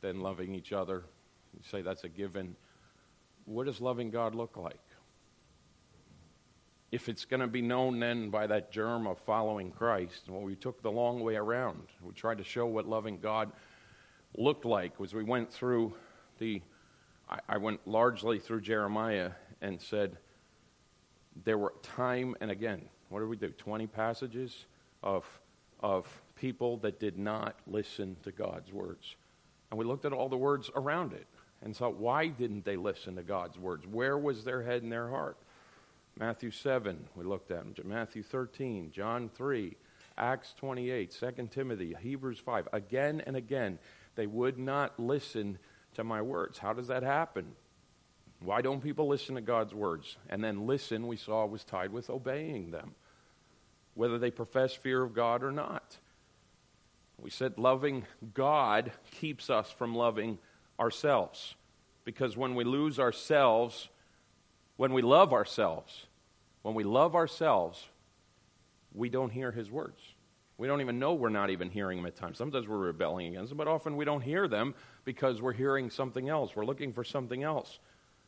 then loving each other. You say that's a given. What does loving God look like? If it's going to be known then by that germ of following Christ, well, we took the long way around. We tried to show what loving God looked like as we went through I went largely through Jeremiah and said there were time and again, what did we do? 20 passages of people that did not listen to God's words. And we looked at all the words around it and saw why didn't they listen to God's words? Where was their head and their heart? Matthew 7, we looked at them. Matthew 13, John 3, Acts 28, 2 Timothy, Hebrews 5. Again and again, they would not listen to my words. How does that happen? Why don't people listen to God's words? And then listen, we saw, was tied with obeying them, whether they profess fear of God or not. We said loving God keeps us from loving ourselves. Because when we lose ourselves, when we love ourselves, we don't hear his words. We don't even know we're not even hearing them at times. Sometimes we're rebelling against them, but often we don't hear them because we're hearing something else. We're looking for something else.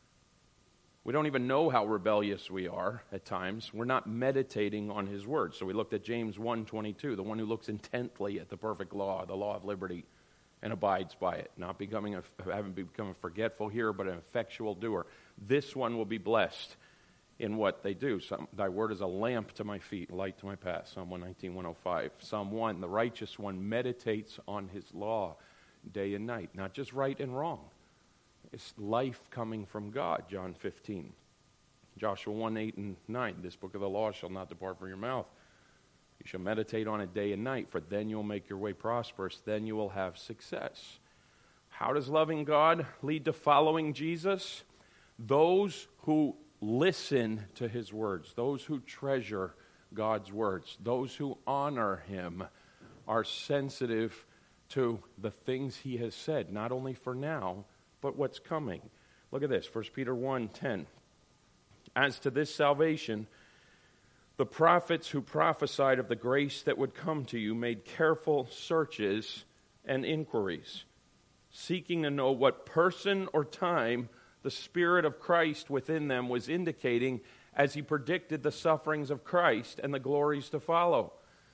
We don't even know how rebellious we are at times. We're not meditating on his words. So we looked at James 1:22, the one who looks intently at the perfect law, the law of liberty, and abides by it, not having become a forgetful hearer, but an effectual doer. This one will be blessed in what they do. Thy word is a lamp to my feet, light to my path. Psalm 119, 105. Psalm 1, the righteous one meditates on his law day and night. Not just right and wrong. It's life coming from God, John 15. Joshua 1, 8 and 9. This book of the law shall not depart from your mouth. You shall meditate on it day and night, for then you'll make your way prosperous. Then you will have success. How does loving God lead to following Jesus? Those who listen to his words, those who treasure God's words, those who honor him are sensitive to the things he has said, not only for now, but what's coming. Look at this, 1 Peter 1:10. As to this salvation, the prophets who prophesied of the grace that would come to you made careful searches and inquiries, seeking to know what person or time the Spirit of Christ within them was indicating as he predicted the sufferings of Christ and the glories to follow.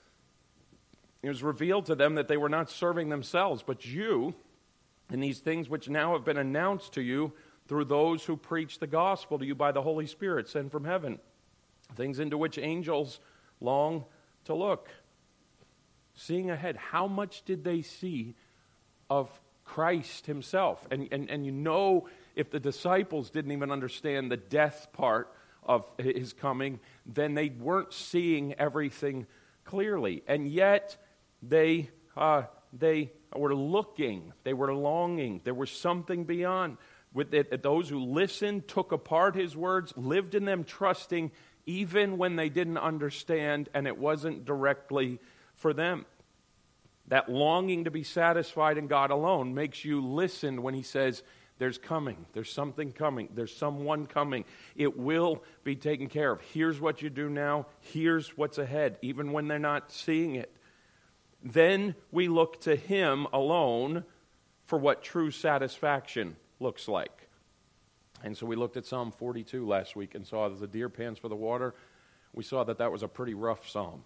It was revealed to them that they were not serving themselves, but you, and these things which now have been announced to you through those who preach the gospel to you by the Holy Spirit sent from heaven, things into which angels long to look. Seeing ahead, how much did they see of Christ himself? And you know, if the disciples didn't even understand the death part of his coming, then they weren't seeing everything clearly. And yet, they were looking, they were longing, there was something beyond. With it, those who listened, took apart his words, lived in them, trusting, even when they didn't understand and it wasn't directly for them. That longing to be satisfied in God alone makes you listen when he says, there's coming, there's something coming, there's someone coming. It will be taken care of. Here's what you do now, here's what's ahead, even when they're not seeing it. Then we look to him alone for what true satisfaction looks like. And so we looked at Psalm 42 last week and saw that the deer pants for the water. We saw that was a pretty rough psalm,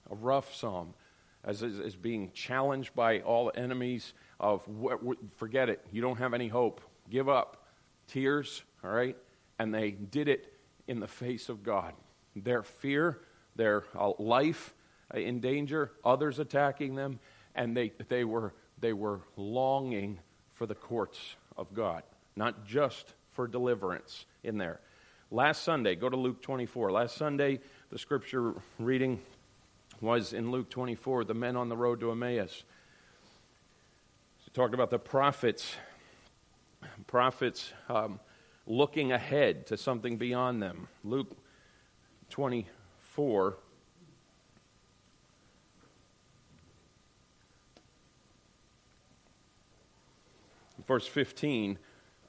as being challenged by all enemies of, forget it, you don't have any hope, give up, tears, all right? And they did it in the face of God. Their fear, their life in danger, others attacking them, and they were longing for the courts of God, not just for deliverance in there. Last Sunday, go to Luke 24. Last Sunday, the scripture reading was in Luke 24, the men on the road to Emmaus. It talked about the prophets looking ahead to something beyond them. Luke 24, verse 15,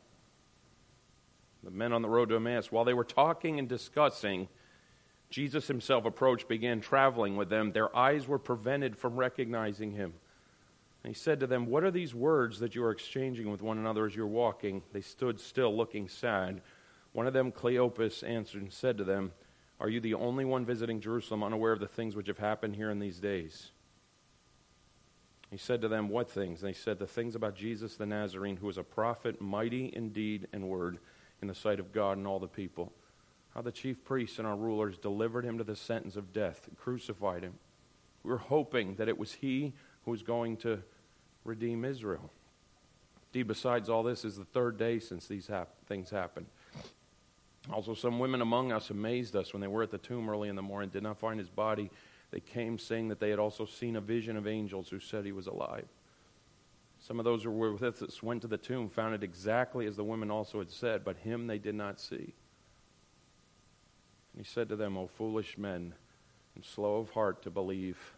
the men on the road to Emmaus, while they were talking and discussing, Jesus himself approached, began traveling with them. Their eyes were prevented from recognizing him. And he said to them, "What are these words that you are exchanging with one another as you're walking?" They stood still, looking sad. One of them, Cleopas, answered and said to them, "Are you the only one visiting Jerusalem, unaware of the things which have happened here in these days?" He said to them, "What things?" And they said, "The things about Jesus the Nazarene, who was a prophet, mighty in deed and word, in the sight of God and all the people. How the chief priests and our rulers delivered him to the sentence of death, and crucified him. We were hoping that it was he who was going to redeem Israel. Indeed, besides all this, is the third day since these things happened. Also, some women among us amazed us when they were at the tomb early in the morning, did not find his body. They came saying that they had also seen a vision of angels who said he was alive. Some of those who were with us went to the tomb, found it exactly as the women also had said, but him they did not see. And he said to them, O foolish men, and slow of heart to believe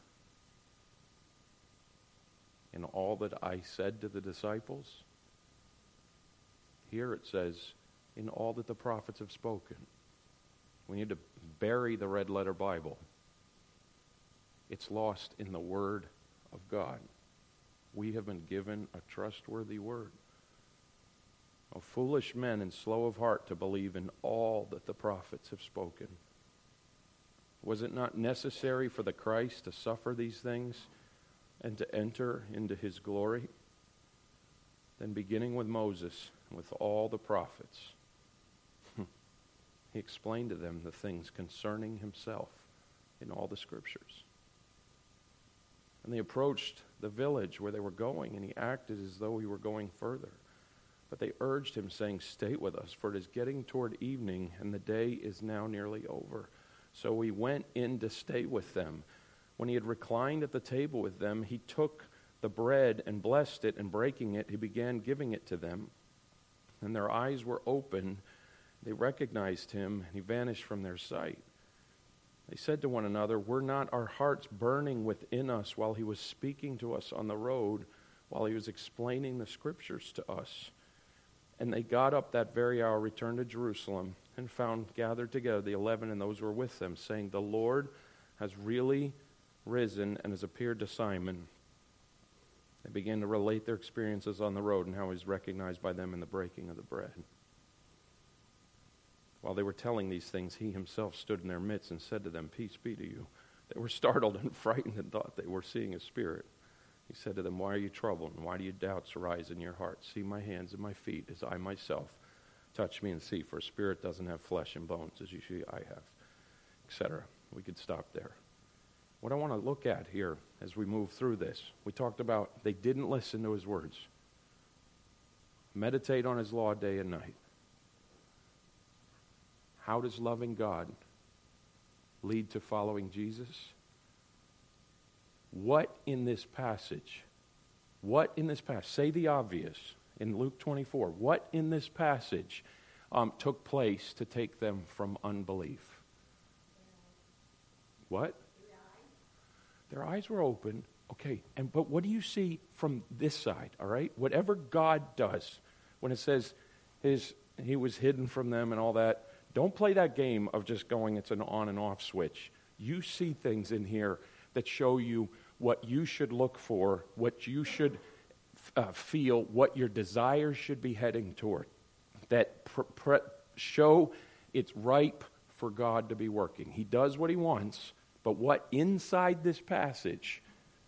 in all that I said to the disciples. Here it says, in all that the prophets have spoken. We need to bury the red letter Bible. It's lost in the Word of God. We have been given a trustworthy Word. O foolish men and slow of heart to believe in all that the prophets have spoken. Was it not necessary for the Christ to suffer these things and to enter into his glory? Then beginning with Moses and with all the prophets, he explained to them the things concerning himself in all the scriptures. And they approached the village where they were going, and he acted as though he were going further. But they urged him, saying, "Stay with us, for it is getting toward evening, and the day is now nearly over." So he went in to stay with them. When he had reclined at the table with them, he took the bread and blessed it, and breaking it, he began giving it to them. And their eyes were open. They recognized him, and he vanished from their sight. They said to one another, "Were not our hearts burning within us while he was speaking to us on the road, while he was explaining the scriptures to us?" And they got up that very hour, returned to Jerusalem, and found gathered together the 11 and those who were with them, saying, "The Lord has really risen and has appeared to Simon." They began to relate their experiences on the road and how he was recognized by them in the breaking of the bread. While they were telling these things, he himself stood in their midst and said to them, "Peace be to you." They were startled and frightened and thought they were seeing a spirit. He said to them, "Why are you troubled, and why do your doubts arise in your hearts? See my hands and my feet, as I myself touch me and see, for a spirit doesn't have flesh and bones, as you see I have," etc. We could stop there. What I want to look at here as we move through this, we talked about they didn't listen to his words. Meditate on his law day and night. How does loving God lead to following Jesus? What in this passage, say the obvious, in Luke 24, what in this passage took place to take them from unbelief? What? Their eyes were open. Okay, but what do you see from this side, all right? Whatever God does, when it says he was hidden from them and all that, don't play that game of just going, it's an on and off switch. You see things in here that show you what you should look for, what you should feel, what your desires should be heading toward, that show it's ripe for God to be working. He does what he wants, but what inside this passage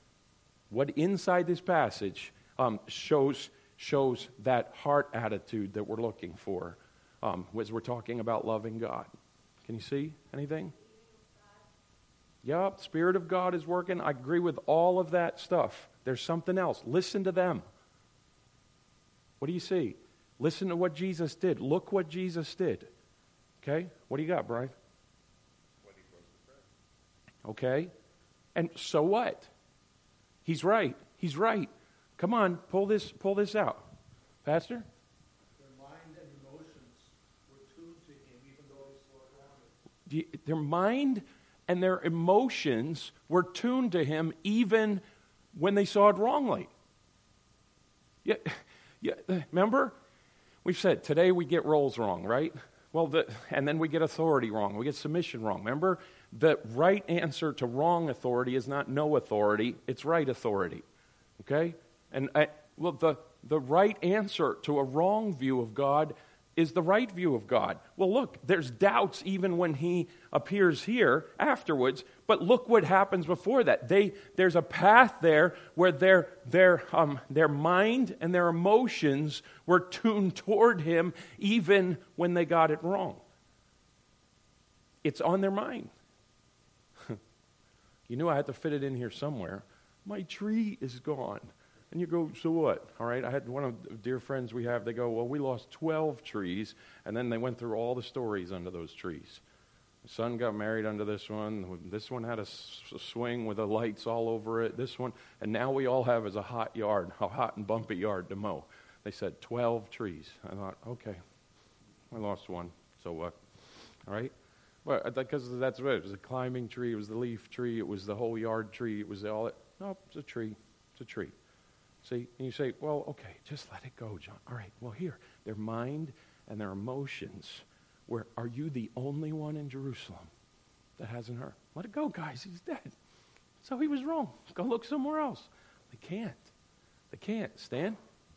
shows that heart attitude that we're looking for as we're talking about loving God. Can you see anything? Yep, Spirit of God is working. I agree with all of that stuff. There's something else. Listen to them. What do you see? Listen to what Jesus did. Look what Jesus did. Okay? What do you got, Brian? When he broke the bread. Okay? And so what? He's right. He's right. Come on, pull this out. Pastor? Their mind and emotions were tuned to him even though he saw it wrongly. Their mind and their emotions were tuned to him even when they saw it wrongly. Yeah, remember? We've said today we get roles wrong, right? And then we get authority wrong. We get submission wrong. Remember? The right answer to wrong authority is not no authority, it's right authority. Okay? And the right answer to a wrong view of God is the right view of God. Well, look, there's doubts even when he appears here afterwards, but look what happens before that. There's a path there where their mind and their emotions were tuned toward him even when they got it wrong. It's on their mind. You knew I had to fit it in here somewhere. My tree is gone. And you go, so what? All right, I had one of the dear friends we have, they go, well, we lost 12 trees, and then they went through all the stories under those trees. The son got married under this one had a swing with the lights all over it, this one, and now we all have is a hot and bumpy yard to mow. They said 12 trees. I thought, okay, I lost one, so what? All right? Well, because that's what it was, a climbing tree, it was the leaf tree, it was the whole yard tree, it was all, no, it's a tree, it's a tree. See, and you say, well, okay, just let it go, John. All right, well, here, their mind and their emotions, are you the only one in Jerusalem that hasn't heard? Let it go, guys, he's dead. So he was wrong. Go look somewhere else. They can't. They can't. Stan?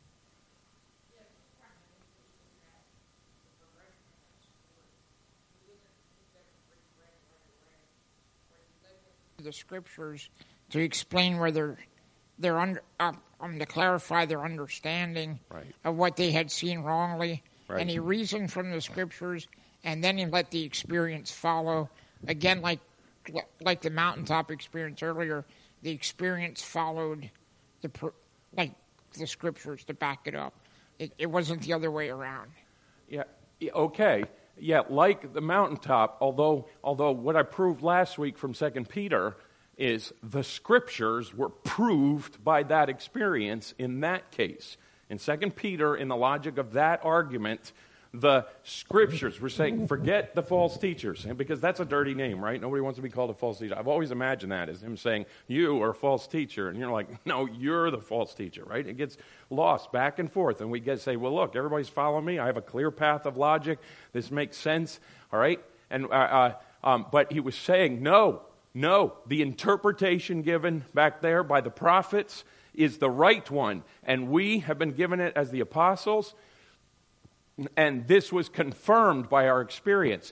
The scriptures to explain whether they're under, to clarify their understanding of what they had seen wrongly. Right. And he reasoned from the scriptures, and then he let the experience follow. Again, like the mountaintop experience earlier, the experience followed the scriptures to back it up. It wasn't the other way around. Yeah. Okay. Yeah, like the mountaintop, although what I proved last week from 2 Peter is the scriptures were proved by that experience in that case. In 2 Peter, in the logic of that argument, the scriptures were saying, forget the false teachers, and because that's a dirty name, right? Nobody wants to be called a false teacher. I've always imagined that as him saying, you are a false teacher, and you're like, no, you're the false teacher, right? It gets lost back and forth, and we say, well, look, everybody's following me. I have a clear path of logic. This makes sense, all right? And but he was saying, no, the interpretation given back there by the prophets is the right one, and we have been given it as the apostles. And this was confirmed by our experience.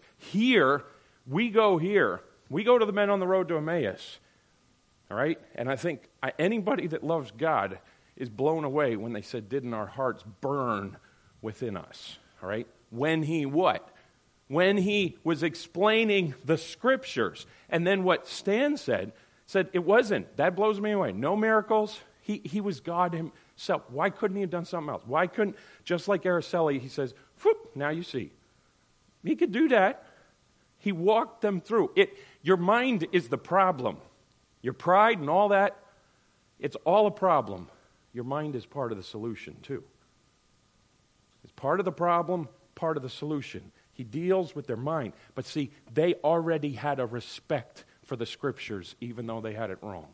We go to the men on the road to Emmaus. All right? And I think anybody that loves God is blown away when they said, didn't our hearts burn within us? All right? When he what? When he was explaining the scriptures. And then what Stan said it wasn't. That blows me away. No miracles. He was God himself. Why couldn't he have done something else? Why couldn't, just like Araceli, he says, whoop, now you see. He could do that. He walked them through. Your mind is the problem. Your pride and all that, it's all a problem. Your mind is part of the solution, too. It's part of the problem, part of the solution. He deals with their mind. But see, they already had a respect for the scriptures, even though they had it wrong.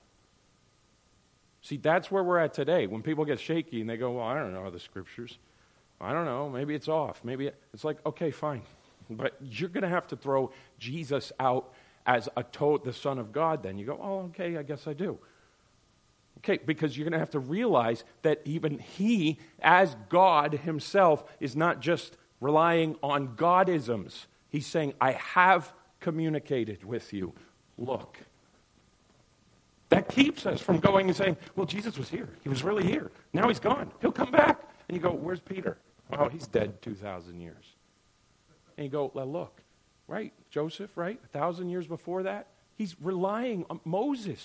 See, that's where we're at today. When people get shaky and they go, well, I don't know the scriptures. I don't know. Maybe it's off. Maybe it's like, okay, fine. But you're going to have to throw Jesus out as the Son of God then. You go, oh, okay, I guess I do. Okay, because you're going to have to realize that even he, as God himself, is not just relying on Godisms. He's saying, I have communicated with you. Look. That keeps us from going and saying, well, Jesus was here. He was really here. Now he's gone. He'll come back. And you go, where's Peter? Oh, he's dead 2,000 years. And you go, well, look, right? Joseph, right? 1,000 years before that? He's relying on Moses.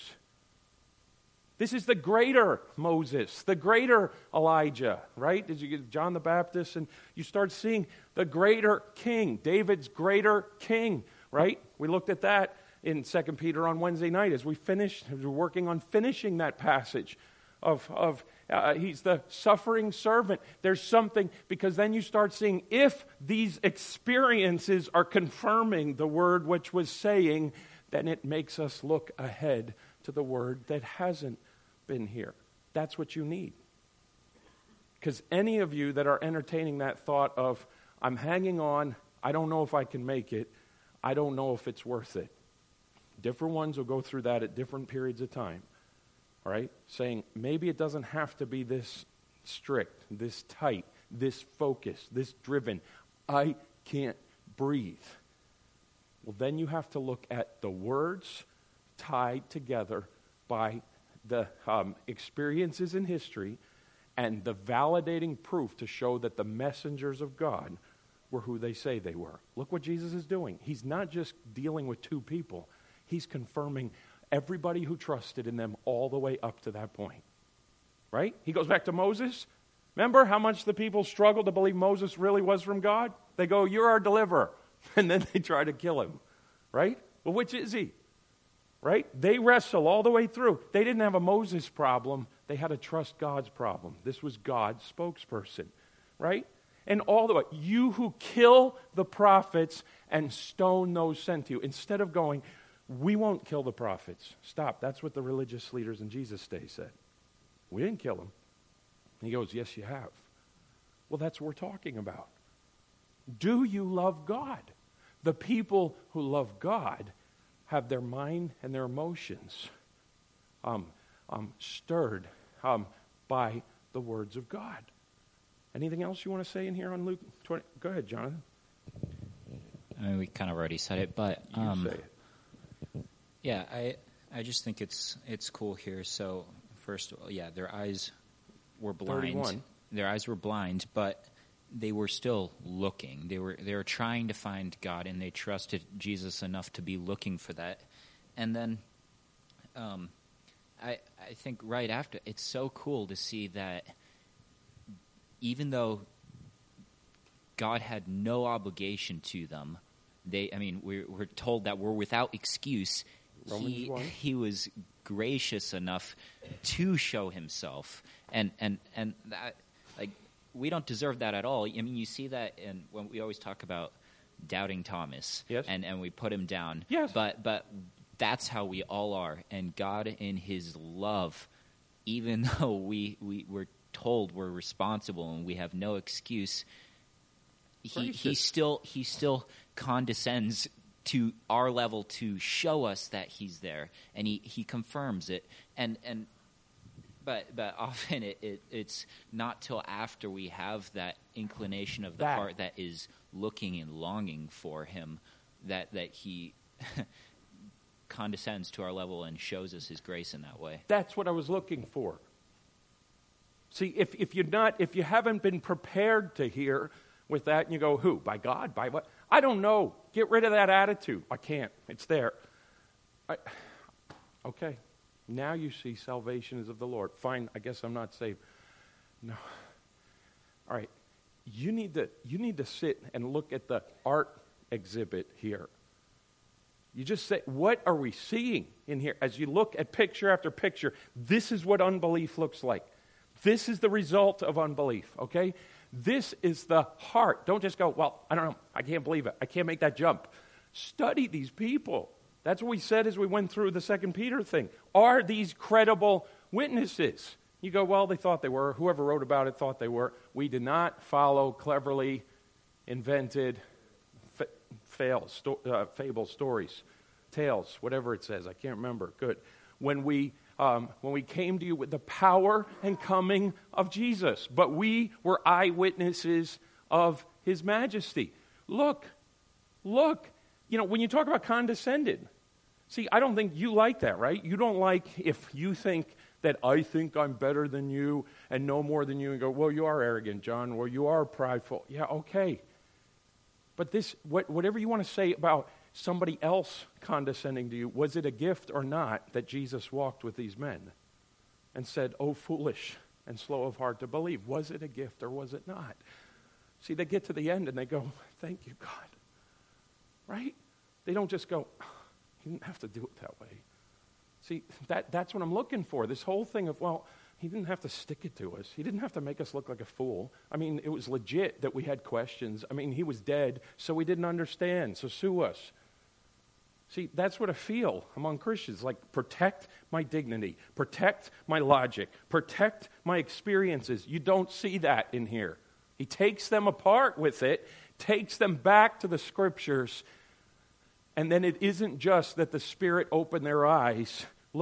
This is the greater Moses, the greater Elijah, right? Did you get John the Baptist? And you start seeing the greater king, David's greater king, right? We looked at that in 2 Peter on Wednesday night as we're working on finishing that passage of he's the suffering servant. There's something, because then you start seeing if these experiences are confirming the word which was saying, then it makes us look ahead to the word that hasn't been here. That's what you need. Because any of you that are entertaining that thought of, I'm hanging on, I don't know if I can make it, I don't know if it's worth it. Different ones will go through that at different periods of time. all right, saying maybe it doesn't have to be this strict, this tight, this focused, this driven. I can't breathe. Well, then you have to look at the words tied together by the experiences in history and the validating proof to show that the messengers of God were who they say they were. Look what Jesus is doing. He's not just dealing with two people. He's confirming everybody who trusted in them all the way up to that point. Right? He goes back to Moses. Remember how much the people struggled to believe Moses really was from God? They go, "You're our deliverer." And then they try to kill him. Right? Well, which is he? Right? They wrestle all the way through. They didn't have a Moses problem. They had a trust God's problem. This was God's spokesperson. Right? And all the way, you who kill the prophets and stone those sent to you. Instead of going, "We won't kill the prophets." Stop. That's what the religious leaders in Jesus' day said. We didn't kill them. He goes, "Yes, you have." Well, that's what we're talking about. Do you love God? The people who love God have their mind and their emotions stirred by the words of God. Anything else you want to say in here on Luke 20? Go ahead, Jonathan. I mean, we kind of already said it, but You say it. yeah, I just think it's cool here. So first of all, yeah, their eyes were blind. 31. Their eyes were blind, but they were still looking. They were trying to find God, and they trusted Jesus enough to be looking for that. And then I think right after, it's so cool to see that even though God had no obligation to them, we're told that we're without excuse. He was gracious enough to show himself, and that, like, we don't deserve that at all. I mean, you see that when we always talk about doubting Thomas, yes, and we put him down, yes, but that's how we all are. And God, in His love, even though we're told we're responsible and we have no excuse, he still condescends to our level to show us that He's there, and he confirms it. But often it's not till after we have that inclination of the heart that is looking and longing for Him that He condescends to our level and shows us His grace in that way. That's what I was looking for. See, if you haven't been prepared to hear with that, and you go, "Who? By God? By what?" I don't know. Get rid of that attitude. I can't. It's there. Okay. Now you see salvation is of the Lord. Fine, I guess I'm not saved. No. All right. You need to sit and look at the art exhibit here. You just say, what are we seeing in here? As you look at picture after picture, this is what unbelief looks like. This is the result of unbelief, okay? This is the heart. Don't just go, "Well, I don't know. I can't believe it. I can't make that jump." Study these people. That's what we said as we went through the 2 Peter thing. Are these credible witnesses? You go, "Well, they thought they were. Whoever wrote about it thought they were." We did not follow cleverly invented fables, stories, tales, whatever it says. I can't remember. Good. When we came to you with the power and coming of Jesus, but we were eyewitnesses of His majesty. Look. You know, when you talk about condescended, see, I don't think you like that, right? You don't like if you think that I think I'm better than you and know more than you and go, "Well, you are arrogant, John," or "You are prideful." Yeah, okay. But whatever you want to say about somebody else condescending to you, was it a gift or not that Jesus walked with these men and said, "Oh, foolish and slow of heart to believe"? Was it a gift or was it not? See, they get to the end and they go, "Thank you, God." Right? They don't just go, "He didn't have to do it that way." See, that's what I'm looking for. This whole thing of, well, He didn't have to stick it to us. He didn't have to make us look like a fool. I mean, it was legit that we had questions. I mean, He was dead, so we didn't understand, so sue us. See, that's what I feel among Christians. Like, protect my dignity, protect my logic, protect my experiences. You don't see that in here. He takes them apart with it, takes them back to the Scriptures, and then it isn't just that the Spirit opened their eyes. Look,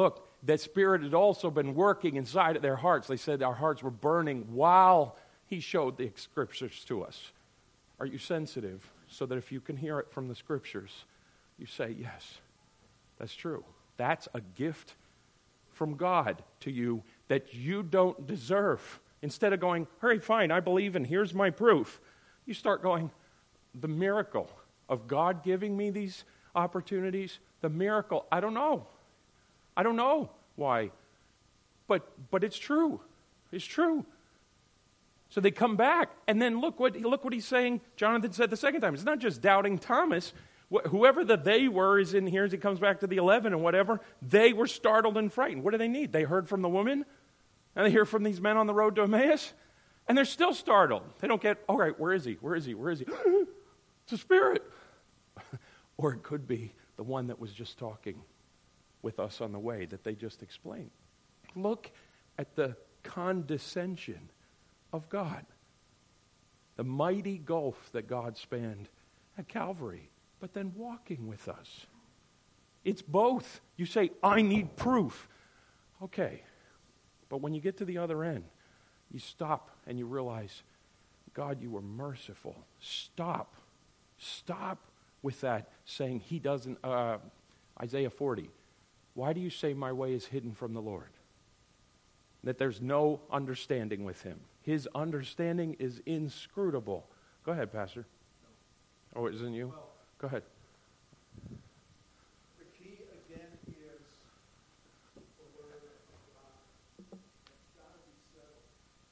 the Spirit had also been working inside of their hearts. They said our hearts were burning while He showed the Scriptures to us. Are you sensitive so that if you can hear it from the Scriptures, you say, yes, that's true. That's a gift from God to you that you don't deserve. Instead of going, all right, fine, I believe and here's my proof, you start going, the miracle of God giving me these opportunities, the miracle, I don't know. I don't know why. But it's true. It's true. So they come back, and then look what he's saying. Jonathan said the second time. It's not just doubting Thomas. Whoever the they were is in here as he comes back to the 11 and whatever. They were startled and frightened. What do they need? They heard from the woman, and they hear from these men on the road to Emmaus, and they're still startled. They don't get, all right, where is he? Where is he? Where is he? It's a spirit. Or it could be the one that was just talking with us on the way that they just explained. Look at the condescension of God. The mighty gulf that God spanned at Calvary, but then walking with us. It's both. You say, I need proof. Okay. But when you get to the other end, you stop and you realize, God, you were merciful. Stop. Stop with that saying He doesn't, Isaiah 40. Why do you say my way is hidden from the Lord? That there's no understanding with Him. His understanding is inscrutable. Go ahead, Pastor. Oh, it isn't you? Well, go ahead. the key again is the word of God. It's got to be settled.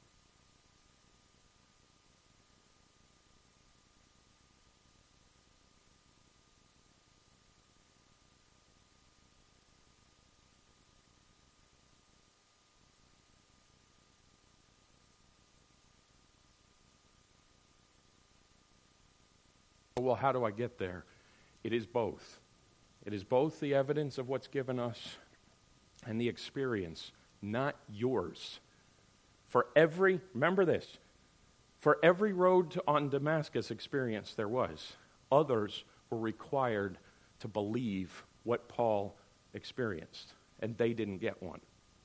Well, how do I get there? It is both. It is both the evidence of what's given us and the experience, not yours. Remember this, for every road on Damascus experience there was, others were required to believe what Paul experienced, and they didn't get one.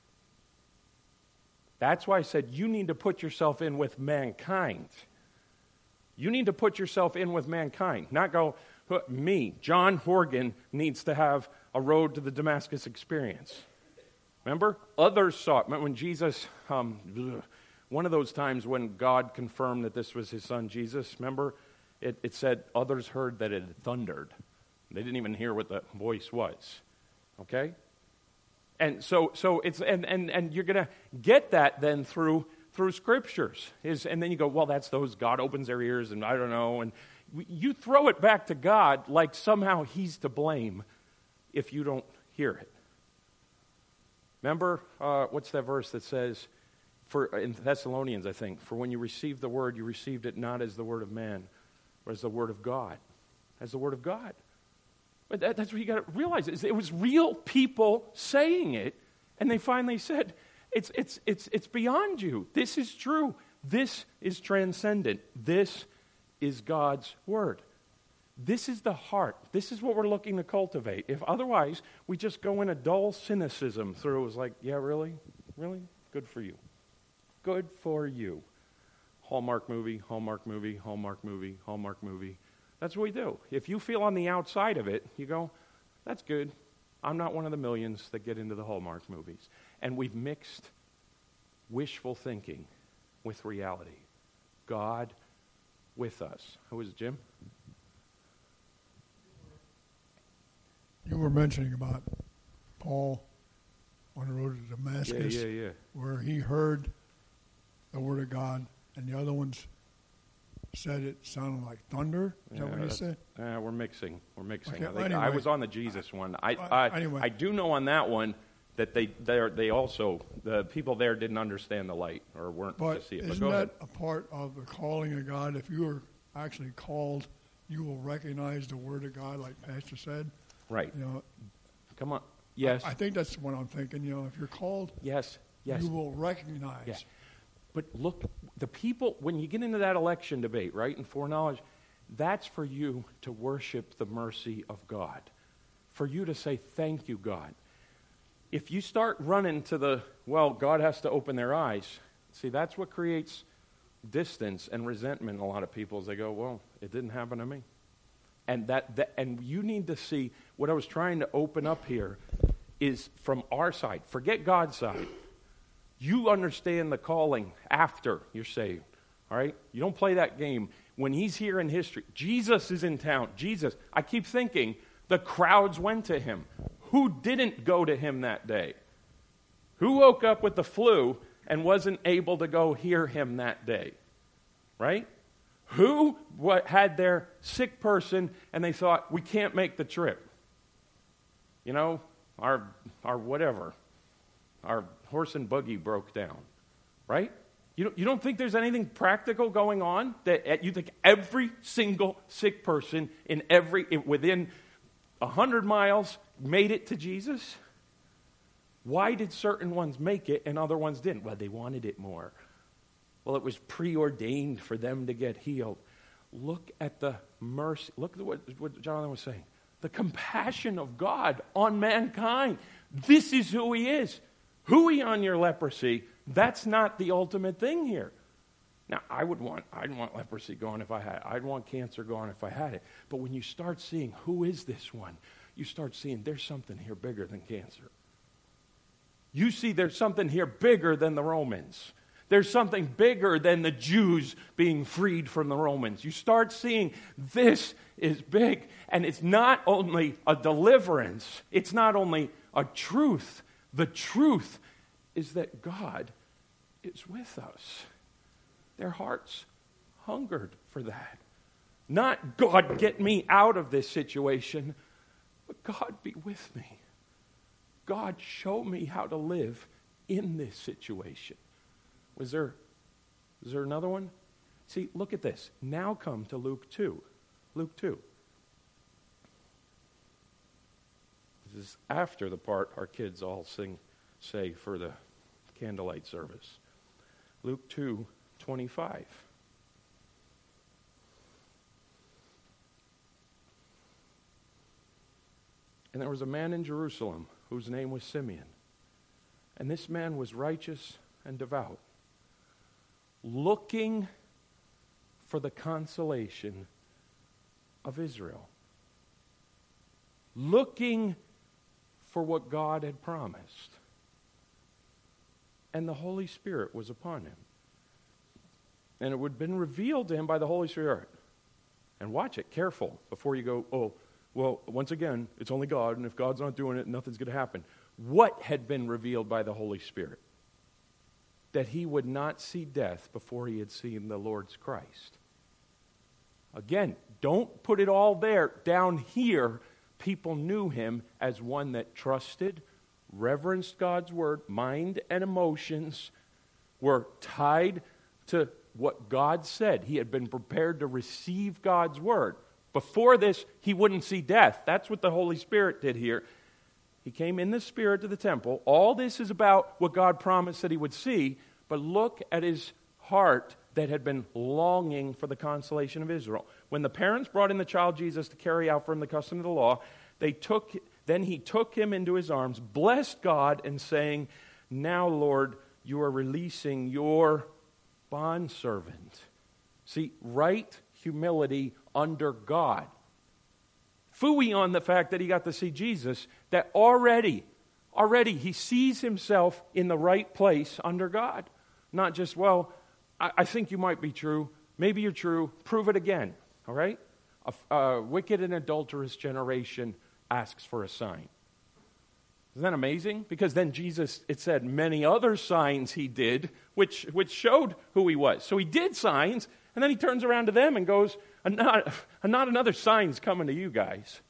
That's why I said you need to put yourself in with mankind. You need to put yourself in with mankind, not go, me, John Horgan, needs to have a road to the Damascus experience. Remember? Others saw it. Remember when Jesus, one of those times when God confirmed that this was His Son Jesus, remember? It said others heard that it had thundered. They didn't even hear what the voice was. Okay? And so it's, and you're going to get that then through Scriptures. And then you go, well, that's those, God opens their ears, and I don't know. And you throw it back to God like somehow He's to blame if you don't hear it. Remember, what's that verse that says, in Thessalonians, I think, for when you received the word, you received it not as the word of man, but as the word of God. As the word of God. But that's what you got to realize. It was real people saying it, and they finally said, It's beyond you. This is true. This is transcendent. This is God's word. This is the heart. This is what we're looking to cultivate. If otherwise, we just go in a dull cynicism through. It's like, yeah, really? Really? Good for you. Good for you. Hallmark movie, Hallmark movie, Hallmark movie, Hallmark movie. That's what we do. If you feel on the outside of it, you go, that's good. I'm not one of the millions that get into the Hallmark movies. And we've mixed wishful thinking with reality. God with us. Who is it, Jim? You were mentioning about Paul on the road to Damascus, yeah. where he heard the word of God, and the other ones said it sounded like thunder. Is that what you said? We're mixing. Okay, anyway. I was on the Jesus one. I do know on that one that they also, the people there didn't understand the light or weren't to see it. But isn't that a part of the calling of God? If you are actually called, you will recognize the word of God, like Pastor said. Right. You know, come on. Yes. I think that's what I'm thinking. You know, if you're called, yes, you will recognize. Yes. But look, the people, when you get into that election debate, right, and foreknowledge, that's for you to worship the mercy of God. For you to say, thank you, God. if you start running to the, well, God has to open their eyes, see, that's what creates distance and resentment in a lot of people. Is they go, well, it didn't happen to me. And and you need to see, what I was trying to open up here is from our side. Forget God's side. You understand the calling after you're saved. All right? You don't play that game. When he's here in history, Jesus is in town. Jesus, I keep thinking, the crowds went to him. Who didn't go to him that day? Who woke up with the flu and wasn't able to go hear him that day? Right? Who had their sick person and they thought, we can't make the trip? You know, our whatever. Our horse and buggy broke down. Right? You don't think there's anything practical going on? That you think every single sick person within 100 miles made it to Jesus? Why did certain ones make it and other ones didn't? Well, they wanted it more. Well, it was preordained for them to get healed. Look at the mercy. Look at what Jonathan was saying. The compassion of God on mankind. This is who he is. Hooey on your leprosy. That's not the ultimate thing here. Now, I'd want leprosy gone if I had it. I'd want cancer gone if I had it. But when you start seeing who is this one, you start seeing there's something here bigger than cancer. You see there's something here bigger than the Romans. There's something bigger than the Jews being freed from the Romans. You start seeing this is big. And it's not only a deliverance. It's not only a truth. The truth is that God is with us. Their hearts hungered for that. Not, God, get me out of this situation, but God, be with me. God, show me how to live in this situation. Was there another one? See, look at this. Now come to Luke 2. Luke 2. This is after the part our kids all say for the candlelight service. Luke 2:25. And there was a man in Jerusalem whose name was Simeon. And this man was righteous and devout, looking for the consolation of Israel. Looking for what God had promised. And the Holy Spirit was upon him. And it would have been revealed to him by the Holy Spirit. And watch it, careful, before you go, oh, well, once again, it's only God, and if God's not doing it, nothing's going to happen. What had been revealed by the Holy Spirit? That he would not see death before he had seen the Lord's Christ. Again, don't put it all there. Down here, people knew him as one that trusted, reverenced God's word, mind and emotions were tied to what God said. He had been prepared to receive God's word. Before this, he wouldn't see death. That's what the Holy Spirit did here. He came in the Spirit to the temple. All this is about what God promised that he would see, but look at his heart that had been longing for the consolation of Israel. When the parents brought in the child Jesus to carry out for him the custom of the law, then he took him into his arms, blessed God, and saying, now, Lord, you are releasing your bondservant. See, right humility under God. Phooey on the fact that he got to see Jesus, that already he sees himself in the right place under God. Not just, well, I think you might be true. Maybe you're true. Prove it again. All right? A wicked and adulterous generation asks for a sign. Isn't that amazing? Because then Jesus, it said, many other signs he did, which showed who he was. So he did signs, and then he turns around to them and goes, not another sign's coming to you guys.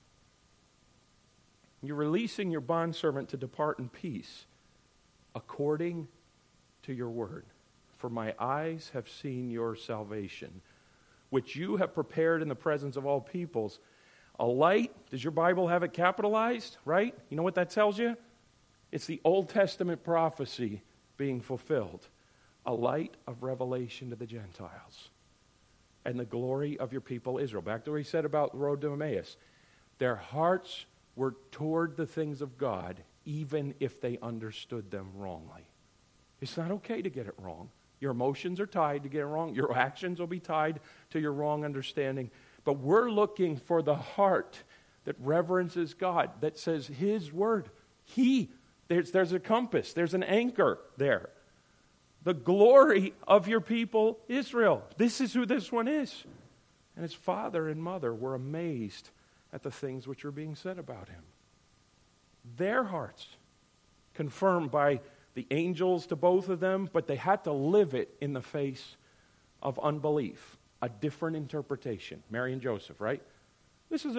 You're releasing your bondservant to depart in peace, according to your word. For my eyes have seen your salvation, which you have prepared in the presence of all peoples. A light, does your Bible have it capitalized, right? You know what that tells you? It's the Old Testament prophecy being fulfilled. A light of revelation to the Gentiles. And the glory of your people Israel. Back to what he said about the road to Emmaus. Their hearts were toward the things of God, even if they understood them wrongly. It's not okay to get it wrong. Your emotions are tied to get it wrong. Your actions will be tied to your wrong understanding. But we're looking for the heart that reverences God, that says His word. There's a compass, there's an anchor there. The glory of your people, Israel. This is who this one is. And his father and mother were amazed at the things which were being said about him. Their hearts, confirmed by the angels to both of them, but they had to live it in the face of unbelief, a different interpretation. Mary and Joseph, right? This is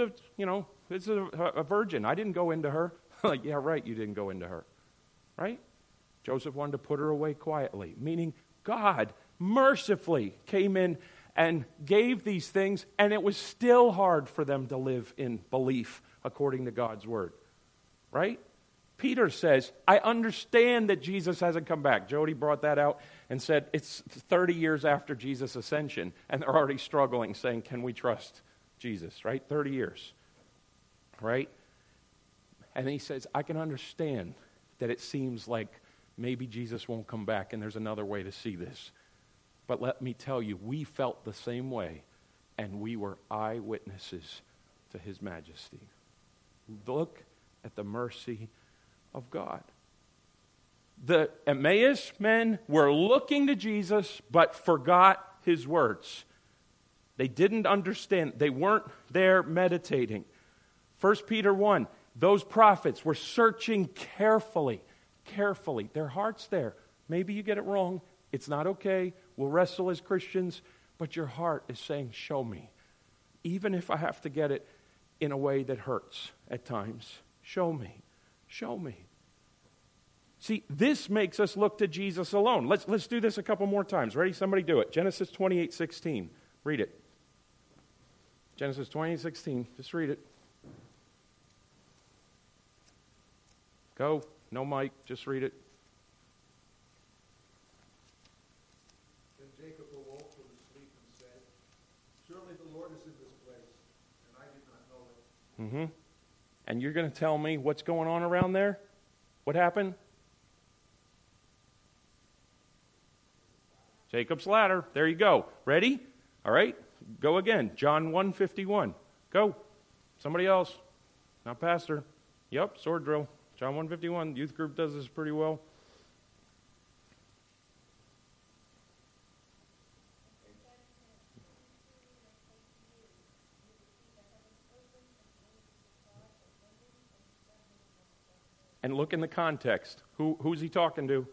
a virgin. I didn't go into her. Like, yeah, right, you didn't go into her. Right? Joseph wanted to put her away quietly, meaning God mercifully came in and gave these things, and it was still hard for them to live in belief according to God's word. Right? Peter says, I understand that Jesus hasn't come back. Jody brought that out and said it's 30 years after Jesus' ascension, and they're already struggling, saying, can we trust Jesus? Right? 30 years. Right? And he says, I can understand that it seems like maybe Jesus won't come back and there's another way to see this. But let me tell you, we felt the same way, and we were eyewitnesses to His majesty. Look at the mercy of God. The Emmaus men were looking to Jesus, but forgot His words. They didn't understand. They weren't there meditating. 1 Peter 1, those prophets were searching carefully. Their heart's there. Maybe you get it wrong. It's not okay. We'll wrestle as Christians. But your heart is saying, show me. Even if I have to get it in a way that hurts at times. Show me. Show me. See, this makes us look to Jesus alone. Let's do this a couple more times. Ready? Somebody do it. Genesis 28:16. Read it. Genesis 28:16. Just read it. Go. No mic. Just read it. Then Jacob awoke from his sleep and said, surely the Lord is in this place, and I did not know it. And you're going to tell me what's going on around there? What happened? Jacob's ladder. There you go. Ready? All right. Go again. John 1:51. Go. Somebody else. Not pastor. Yep, sword drill. John 1:51. Youth group does this pretty well. And look in the context. Who's he talking to?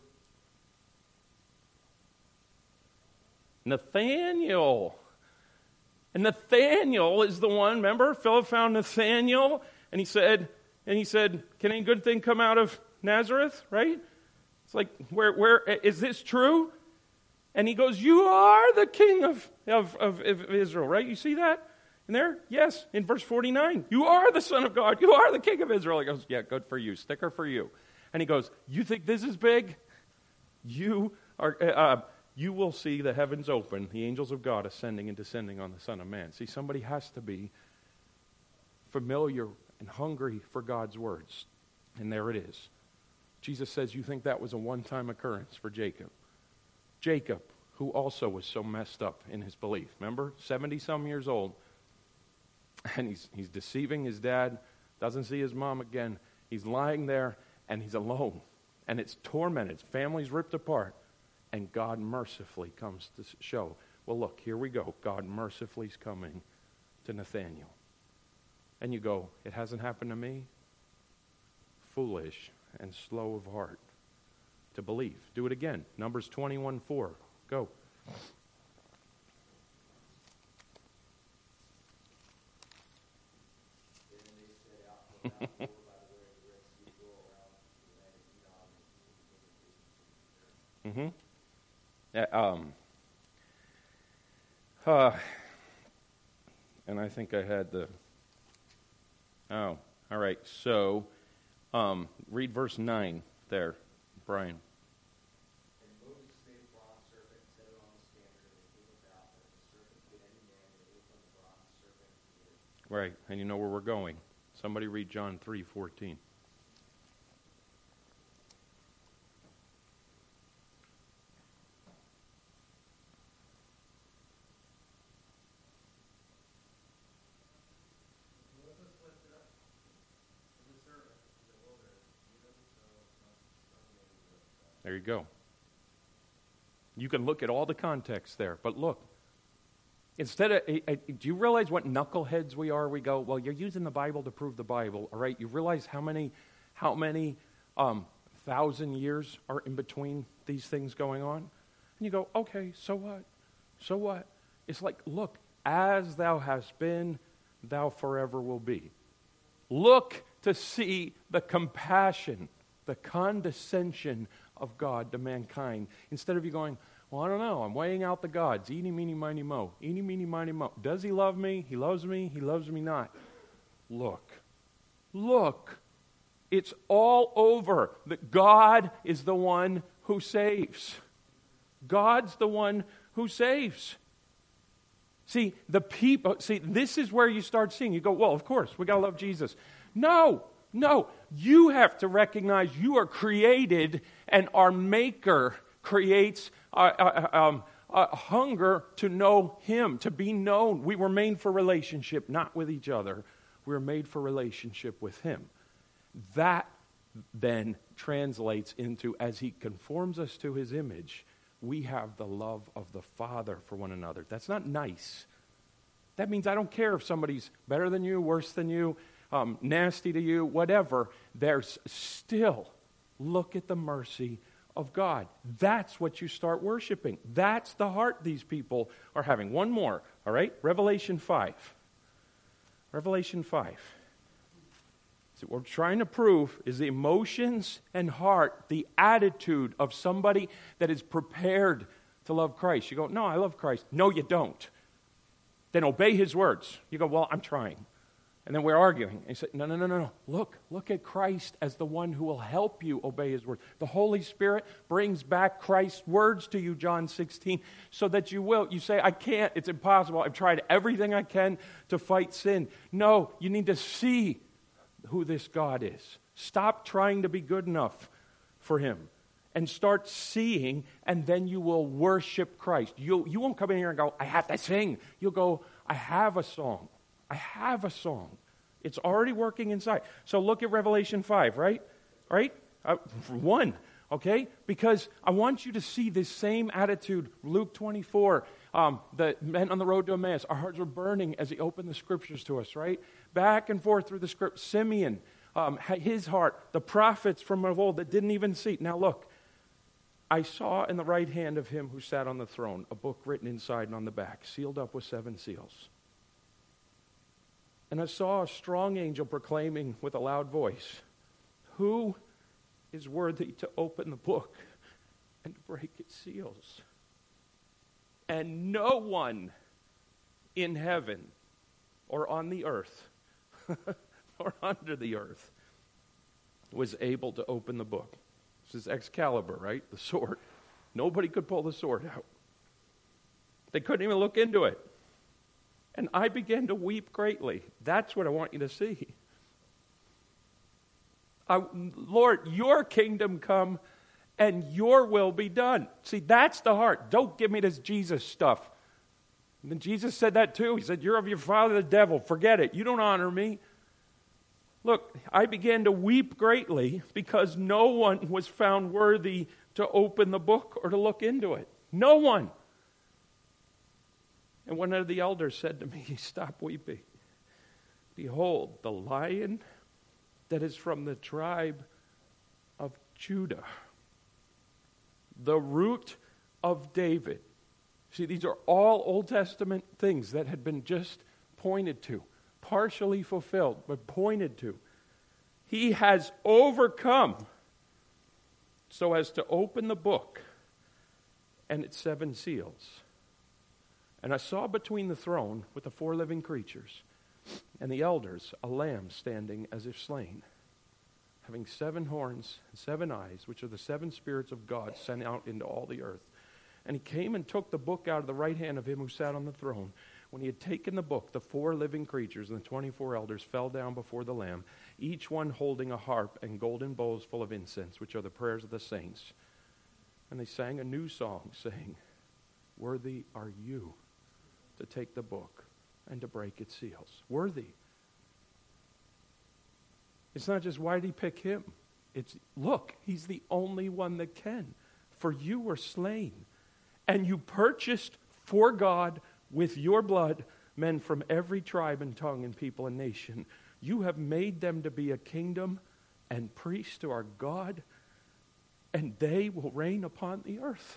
Nathaniel. And Nathaniel is the one, remember? Philip found Nathaniel, and he said, can any good thing come out of Nazareth? Right? It's like, where is this true? And he goes, you are the king of Israel, right? You see that in there? Yes, in verse 49. You are the Son of God. You are the king of Israel. He goes, yeah, good for you. Sticker for you. And he goes, you think this is big? You will see the heavens open, the angels of God ascending and descending on the Son of Man. See, somebody has to be familiar and hungry for God's words. And there it is. Jesus says, you think that was a one-time occurrence for Jacob. Jacob, who also was so messed up in his belief. Remember? 70-some years old. And he's deceiving his dad, doesn't see his mom again. He's lying there, and he's alone. And it's tormented. Family's ripped apart. And God mercifully comes to show, well, look, here we go. God mercifully is coming to Nathaniel. And you go, it hasn't happened to me? Foolish and slow of heart to believe. Do it again. Numbers 21:4. Go. And I think I had the... Oh, all right. So, read verse 9 there, Brian. And Moses made a bronze serpent and set it on the standard, and the king looked out, and the serpent bit any man that ate from the bronze serpent. Right, and you know where we're going. Somebody read John 3:14. There you go. You can look at all the context there, but look. Instead of, do you realize what knuckleheads we are? We go, well, you're using the Bible to prove the Bible, all right? You realize how many 1,000 years are in between these things going on? And you go, okay, so what? So what? It's like, look, as thou hast been, thou forever will be. Look to see the compassion, the condescension of God to mankind. Instead of you going, well, I don't know, I'm weighing out the gods. Eeny, meeny, miny, mo. Eeny, meeny, miny, mo. Does he love me? He loves me. He loves me not. Look. Look. It's all over. That God is the one who saves. God's the one who saves. See, this is where you start seeing. You go, well, of course, we got to love Jesus. No. You have to recognize you are created and our Maker creates a hunger to know Him, to be known. We were made for relationship, not with each other. We were made for relationship with Him. That then translates into, as He conforms us to His image, we have the love of the Father for one another. That's not nice. That means I don't care if somebody's better than you, worse than you, nasty to you, whatever. There's still, look at the mercy of God. That's what you start worshiping. That's the heart these people are having. One more, all right? Revelation 5. Revelation 5. So what we're trying to prove is the emotions and heart, the attitude of somebody that is prepared to love Christ. You go, no, I love Christ. No, you don't. Then obey His words. You go, well, I'm trying. And then we're arguing. And he said, no. Look at Christ as the one who will help you obey His word. The Holy Spirit brings back Christ's words to you, John 16, so that you will. You say, I can't. It's impossible. I've tried everything I can to fight sin. No, you need to see who this God is. Stop trying to be good enough for Him and start seeing, and then you will worship Christ. You won't come in here and go, I have to sing. You'll go, I have a song. I have a song. It's already working inside. So look at Revelation 5, right? Right? 1, okay? Because I want you to see this same attitude. Luke 24, the men on the road to Emmaus, our hearts were burning as he opened the scriptures to us, right? Back and forth through the script. Simeon, his heart, the prophets from of old that didn't even see. Now look, I saw in the right hand of him who sat on the throne a book written inside and on the back, sealed up with 7 seals. And I saw a strong angel proclaiming with a loud voice, who is worthy to open the book and to break its seals? And no one in heaven or on the earth or under the earth was able to open the book. This is Excalibur, right? The sword. Nobody could pull the sword out. They couldn't even look into it. And I began to weep greatly. That's what I want you to see. Lord, your kingdom come and your will be done. See, that's the heart. Don't give me this Jesus stuff. And then Jesus said that too. He said, you're of your father the devil. Forget it. You don't honor me. Look, I began to weep greatly because no one was found worthy to open the book or to look into it. No one. And one of the elders said to me, stop weeping. Behold, the Lion that is from the tribe of Judah, the root of David. See, these are all Old Testament things that had been just pointed to, partially fulfilled, but pointed to. He has overcome so as to open the book and its 7 seals. And I saw between the throne with the 4 living creatures and the elders a lamb standing as if slain, having 7 horns and 7 eyes, which are the 7 spirits of God sent out into all the earth. And he came and took the book out of the right hand of him who sat on the throne. When he had taken the book, the 4 living creatures and the 24 elders fell down before the Lamb, each one holding a harp and golden bowls full of incense, which are the prayers of the saints. And they sang a new song, saying, worthy are you to take the book and to break its seals. Worthy. It's not just, why did he pick him? It's, look, he's the only one that can. for you were slain, and you purchased for God with your blood men from every tribe and tongue and people and nation. You have made them to be a kingdom and priests to our God, and they will reign upon the earth.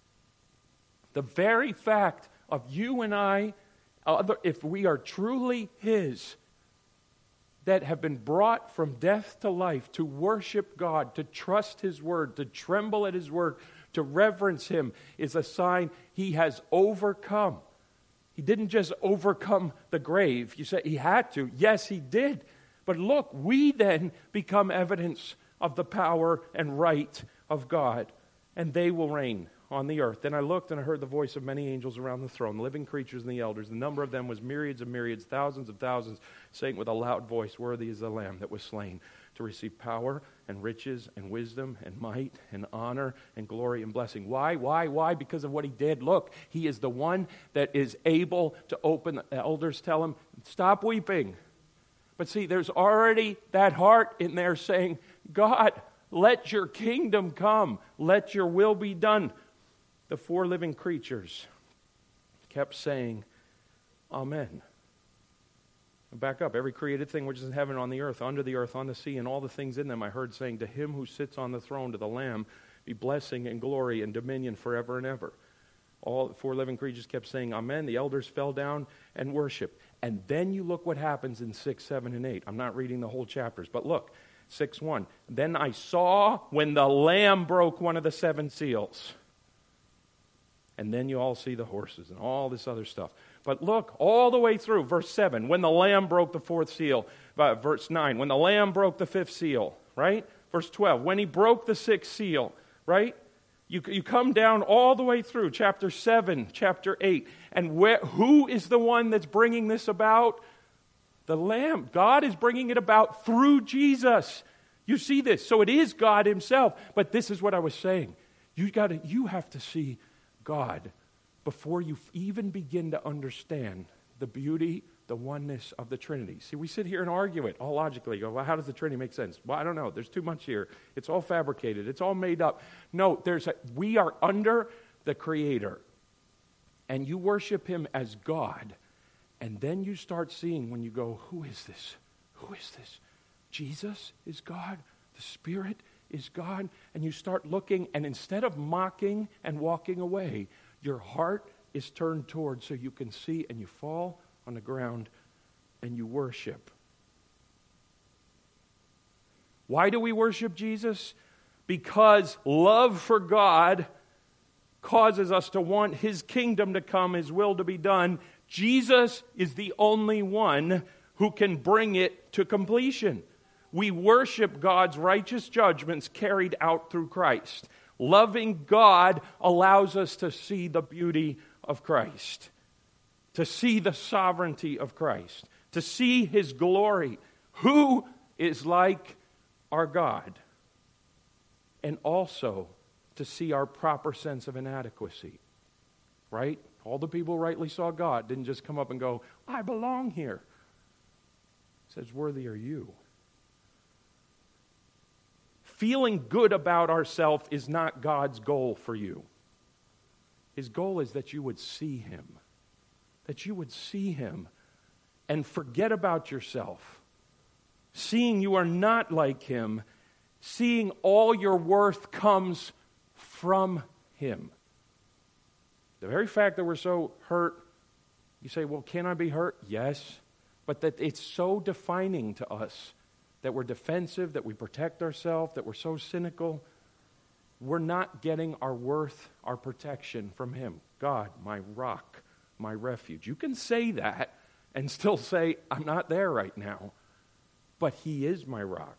The very fact of you and I, if we are truly His, that have been brought from death to life, to worship God, to trust His word, to tremble at His word, to reverence Him, is a sign He has overcome. He didn't just overcome the grave. You say He had to. Yes, He did. But look, we then become evidence of the power and right of God, and they will reign on the earth. Then I looked and I heard the voice of many angels around the throne, the living creatures and the elders. The number of them was myriads of myriads, thousands of thousands, saying with a loud voice, worthy is the Lamb that was slain to receive power and riches and wisdom and might and honor and glory and blessing. Why? Why? Because of what He did. Look, He is the one that is able to open. The elders tell Him, stop weeping. But see, there's already that heart in there saying, God, let your kingdom come. Let your will be done. The four living creatures kept saying, Amen. Back up. Every created thing which is in heaven, on the earth, under the earth, on the sea, and all the things in them, I heard saying, to Him who sits on the throne, to the Lamb, be blessing and glory and dominion forever and ever. All the four living creatures kept saying, Amen. The elders fell down and worshiped. And then you look what happens in 6, 7, and 8. I'm not reading the whole chapters, but look. 6:1. Then I saw when the Lamb broke one of the 7 seals. And then you all see the horses and all this other stuff. But look, all the way through, verse 7, when the Lamb broke the 4th seal. Verse 9, when the Lamb broke the 5th seal, right? Verse 12, when He broke the 6th seal, right? You come down all the way through, chapter 7, chapter 8. And who is the one that's bringing this about? The Lamb. God is bringing it about through Jesus. You see this. So it is God Himself. But this is what I was saying. You have to see God before you even begin to understand the beauty, the oneness of the Trinity. See, we sit here and argue it all logically. You go, well, how does the Trinity make sense? Well, I don't know. There's too much here. It's all fabricated. It's all made up. No, we are under the Creator. And you worship Him as God. And then you start seeing when you go, who is this? Who is this? Jesus is God. The Spirit is God. And you start looking, and instead of mocking and walking away, your heart is turned toward so you can see, and you fall on the ground and you worship. Why do we worship Jesus? Because love for God causes us to want His kingdom to come, His will to be done. Jesus is the only one who can bring it to completion. We worship God's righteous judgments carried out through Christ. Loving God allows us to see the beauty of Christ, to see the sovereignty of Christ, to see His glory. Who is like our God? And also to see our proper sense of inadequacy. Right? All the people who rightly saw God didn't just come up and go, I belong here. It says, worthy are you. Feeling good about ourselves is not God's goal for you. His goal is that you would see Him. That you would see Him and forget about yourself. Seeing you are not like Him. Seeing all your worth comes from Him. The very fact that we're so hurt, you say, well, can I be hurt? Yes. But that it's so defining to us that we're defensive, that we protect ourselves, that we're so cynical. We're not getting our worth, our protection from Him. God, my rock, my refuge. You can say that and still say, I'm not there right now. But He is my rock.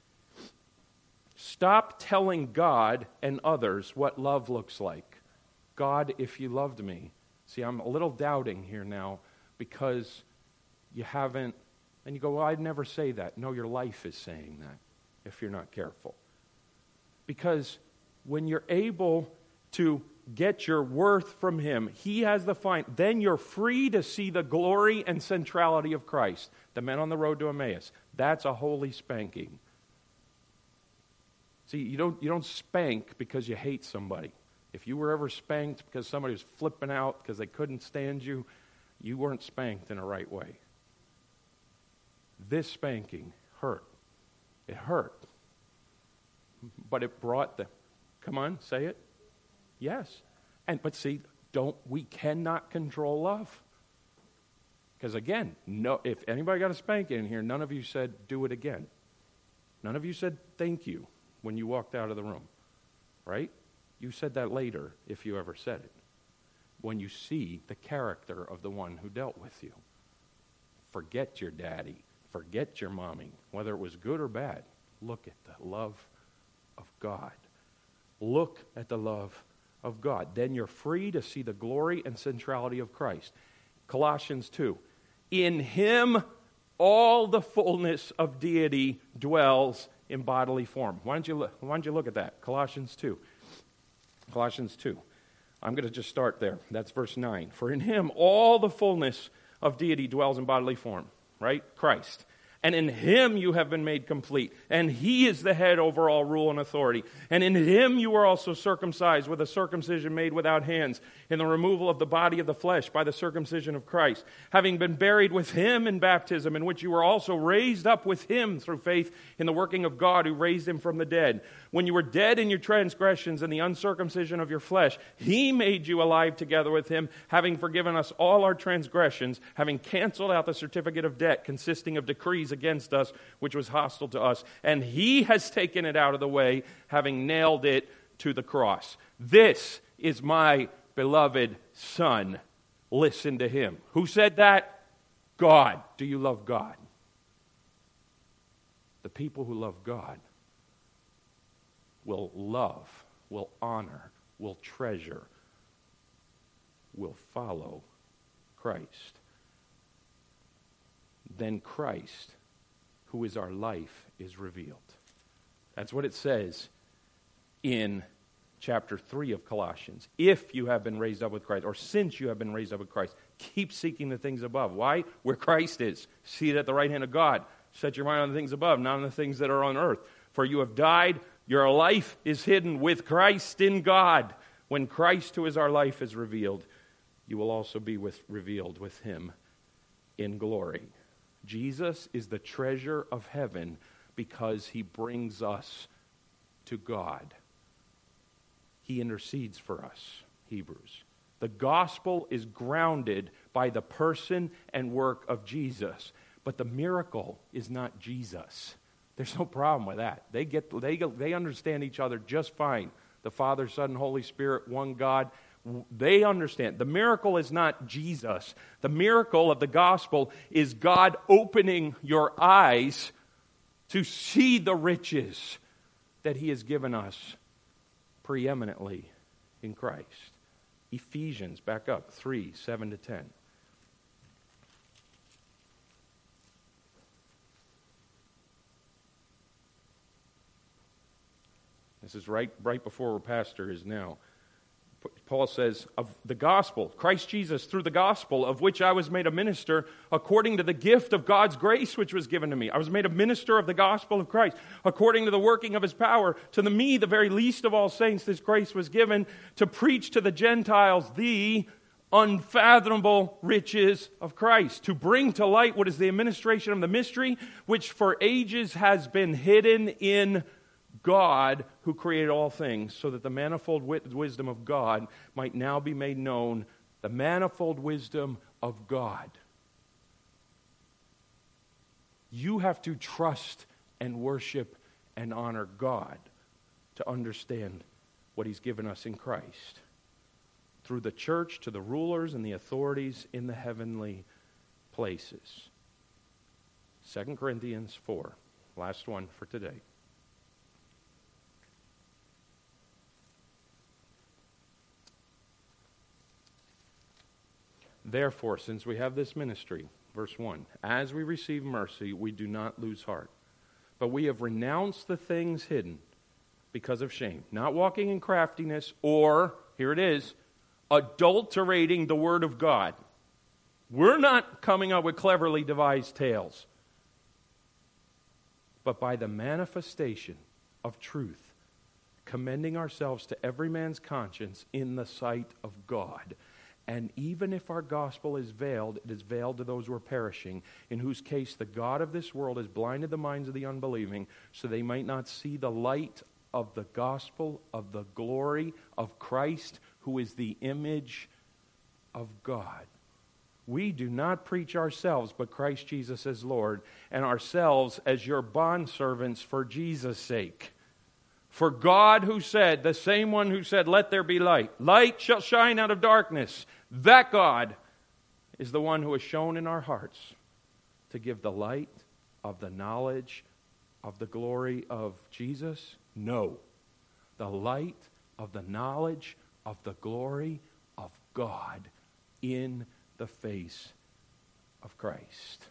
Stop telling God and others what love looks like. God, if you loved me. See, I'm a little doubting here now because you haven't. And you go, well, I'd never say that. No, your life is saying that if you're not careful. Because when you're able to get your worth from Him, He has the fine. Then you're free to see the glory and centrality of Christ. The men on the road to Emmaus. That's a holy spanking. See, you don't spank because you hate somebody. If you were ever spanked because somebody was flipping out because they couldn't stand you, you weren't spanked in a right way. This spanking hurt. It hurt. But it brought the... Come on, say it. Yes. But see, we cannot control love. Because again, no, if anybody got a spanking in here, none of you said, do it again. None of you said, thank you, when you walked out of the room. Right? You said that later, if you ever said it. When you see the character of the one who dealt with you. Forget your daddy. Forget your mommy. Whether it was good or bad, look at the love of God. Look at the love of God. Then you're free to see the glory and centrality of Christ. Colossians 2. In him all the fullness of deity dwells in bodily form. Why don't you look at that? Colossians 2. Colossians 2. I'm going to just start there. That's verse 9. For in him all the fullness of deity dwells in bodily form. Right? Christ. And in him you have been made complete. And he is the head over all rule and authority. And in him you were also circumcised with a circumcision made without hands, in the removal of the body of the flesh by the circumcision of Christ, having been buried with him in baptism, in which you were also raised up with him through faith in the working of God who raised him from the dead. When you were dead in your transgressions and the uncircumcision of your flesh, he made you alive together with him, having forgiven us all our transgressions, having canceled out the certificate of debt consisting of decrees against us, which was hostile to us. And he has taken it out of the way, having nailed it to the cross. This is my beloved Son. Listen to him. Who said that? God. Do you love God? The people who love God will love, will honor, will treasure, will follow Christ. Then Christ, who is our life, is revealed. That's what it says in chapter 3 of Colossians. If you have been raised up with Christ, or since you have been raised up with Christ, keep seeking the things above. Why? Where Christ is. Seated at the right hand of God. Set your mind on the things above, not on the things that are on earth. For you have died, your life is hidden with Christ in God. When Christ, who is our life, is revealed, you will also be revealed with him in glory. Jesus is the treasure of heaven because he brings us to God. He intercedes for us, Hebrews. The gospel is grounded by the person and work of Jesus, but the miracle is not Jesus. There's no problem with that. They understand each other just fine. The Father, Son, and Holy Spirit, one God. They understand. The miracle is not Jesus. The miracle of the gospel is God opening your eyes to see the riches that he has given us preeminently in Christ. Ephesians, back up, 3, 7 to 10. This is right before where Pastor is now. Paul says, of the gospel, Christ Jesus, through the gospel, of which I was made a minister, according to the gift of God's grace which was given to me. I was made a minister of the gospel of Christ, according to the working of his power. To me, the very least of all saints, this grace was given to preach to the Gentiles the unfathomable riches of Christ, to bring to light what is the administration of the mystery, which for ages has been hidden in God, who created all things, so that the manifold wisdom of God might now be made known. The manifold wisdom of God. You have to trust and worship and honor God to understand what he's given us in Christ. Through the church, to the rulers and the authorities in the heavenly places. 2 Corinthians 4. Last one for today. Therefore, since we have this ministry, verse 1, as we receive mercy, we do not lose heart. But we have renounced the things hidden because of shame, not walking in craftiness or, here it is, adulterating the word of God. We're not coming up with cleverly devised tales, but by the manifestation of truth, commending ourselves to every man's conscience in the sight of God. And even if our gospel is veiled, it is veiled to those who are perishing, in whose case the God of this world has blinded the minds of the unbelieving, so they might not see the light of the gospel of the glory of Christ, who is the image of God. We do not preach ourselves, but Christ Jesus as Lord, and ourselves as your bondservants for Jesus' sake. For God who said, the same one who said, let there be light. Light shall shine out of darkness. That God is the one who has shown in our hearts to give the light of the knowledge of the glory of Jesus. No, the light of the knowledge of the glory of God in the face of Christ.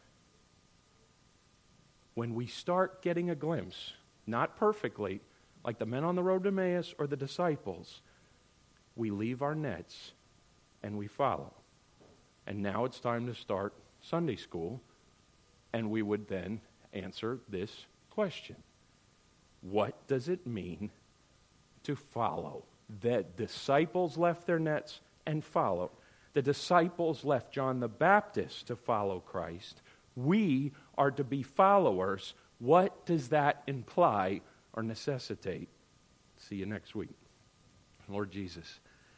When we start getting a glimpse, not perfectly, like the men on the road to Emmaus or the disciples, we leave our nets and we follow. And now it's time to start Sunday school, and we would then answer this question. What does it mean to follow? The disciples left their nets and followed. The disciples left John the Baptist to follow Christ. We are to be followers. What does that imply or necessitate? See you next week. Lord Jesus,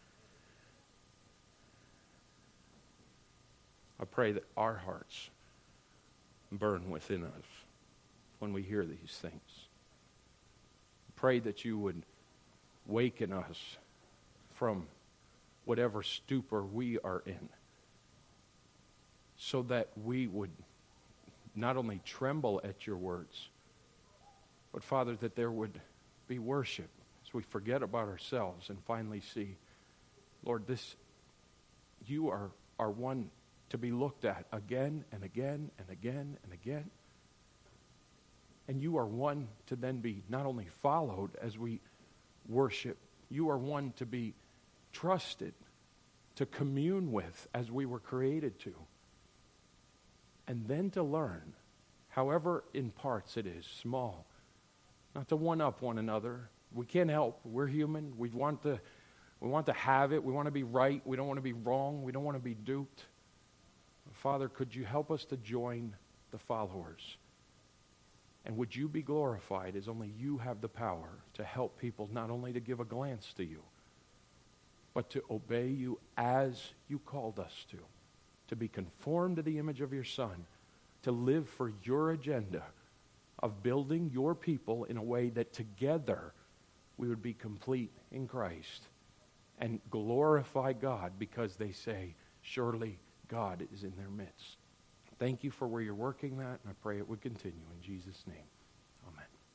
I pray that our hearts burn within us when we hear these things. Pray that you would waken us from whatever stupor we are in, so that we would not only tremble at your words, but Father, that there would be worship as we forget about ourselves and finally see, Lord, you are one to be looked at again and again and again and again. And you are one to then be not only followed as we worship, you are one to be trusted, to commune with as we were created to. And then to learn, however in parts it is, small, not to one-up one another. We can't help. We're human. We want to have it. We want to be right. We don't want to be wrong. We don't want to be duped. Father, could you help us to join the followers? And would you be glorified as only you have the power to help people not only to give a glance to you, but to obey you as you called us to be conformed to the image of your Son, to live for your agenda of building your people in a way that together we would be complete in Christ and glorify God because they say, surely God is in their midst. Thank you for where you're working that, and I pray it would continue in Jesus' name.